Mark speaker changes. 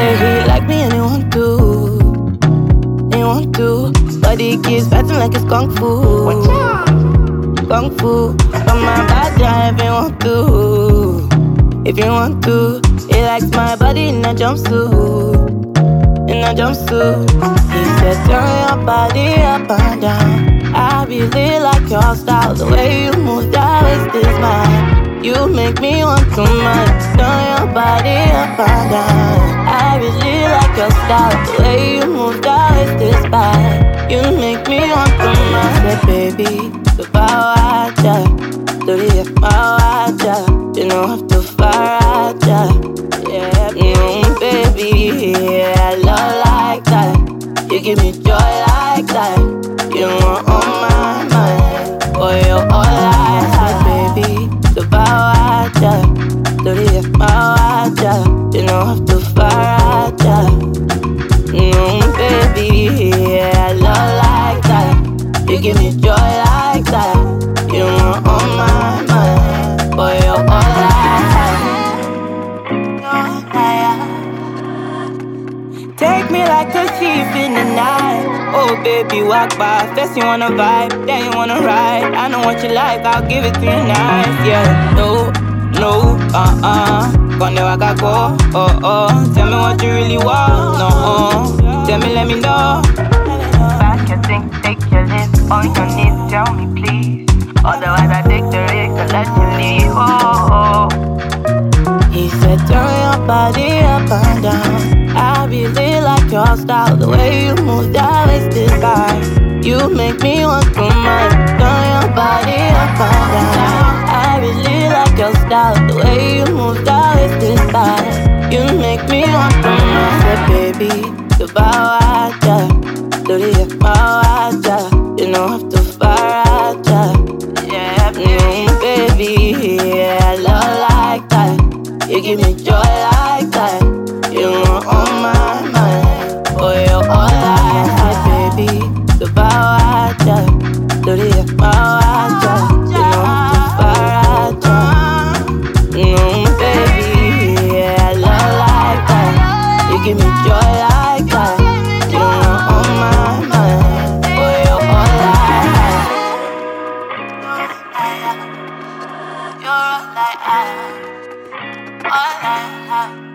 Speaker 1: say he like me and he want to. He want to. But he keeps fighting like it's kung fu. Kung fu. But my bad guy if he want to. If you want to. He likes my body in a jumpsuit. In a jumpsuit. He said turn your body up and down. I really like your style. The way you move that waist is mine. You make me want to mind. Turn your body up and down. I really like your style. The way you move that waist is mine. You make me want to mind. Say baby, the bawaja, do the bawaja. You know have to faraja. Yeah, baby, yeah, I love like that. You give me joy like that. You are on my mind. Boy, you're all I have, baby. The bawaja, do the bawaja. You know have to faraja. Baby, yeah, I love like that. You give me joy like that. You are on my mind. Boy, you're all I have. Take me like a thief in the night. Oh baby, walk by. First you wanna vibe, then you wanna ride. I know what you like, I'll give it to you nice. Yeah, no, Gonna waka go, tell me what you really want, no, tell me, let me know.
Speaker 2: Back your thing, take your lips on your knees, tell me please. Otherwise I take the risk to let you leave,
Speaker 1: He said turn your body up and down. I really like your style. The way you move that waist is fine. You make me want to mind. Turn your body up and down. I really like your style. The way you move that waist is fine. You make me want to mind. Say baby, the bawaja, do the bawaja. You know have to faraja. Yeah, baby, yeah, I love like that. You give me joy like that. You are on my mind. Boy, you're all I have, baby. The bawaja, do the bawaja. You know how to faraja. Baby, yeah, I love like that. You give me joy like that. You are on my mind. Boy, you're all I have. You're all I have. All I have.